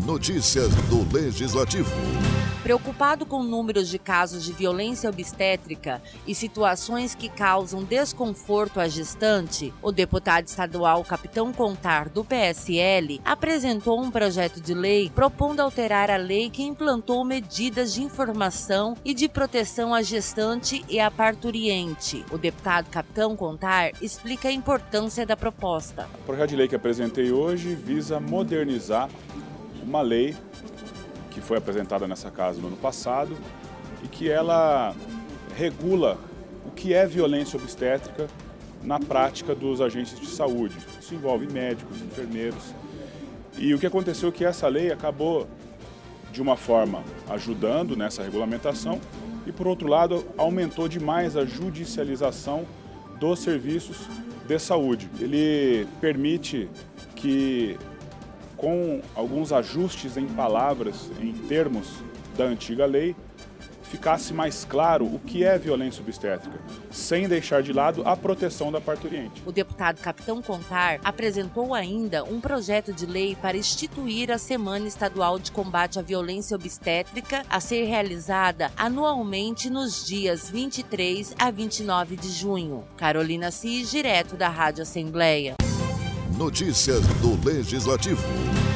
Notícias do Legislativo. Preocupado com números de casos de violência obstétrica e situações que causam desconforto à gestante, o deputado estadual Capitão Contar, do PSL, apresentou um projeto de lei propondo alterar a lei que implantou medidas de informação e de proteção à gestante e à parturiente. O deputado Capitão Contar explica a importância da proposta. O projeto de lei que apresentei hoje visa modernizar uma lei que foi apresentada nessa casa no ano passado e que ela regula o que é violência obstétrica na prática dos agentes de saúde. Isso envolve médicos, enfermeiros. E o que aconteceu é que essa lei acabou, de uma forma, ajudando nessa regulamentação e, por outro lado, aumentou demais a judicialização dos serviços de saúde. Ele permite que, com alguns ajustes em palavras, em termos da antiga lei, ficasse mais claro o que é violência obstétrica, sem deixar de lado a proteção da parturiente. O deputado Capitão Contar apresentou ainda um projeto de lei para instituir a Semana Estadual de Combate à Violência Obstétrica, a ser realizada anualmente nos dias 23 a 29 de junho. Carolina Cis, direto da Rádio Assembleia. Notícias do Legislativo.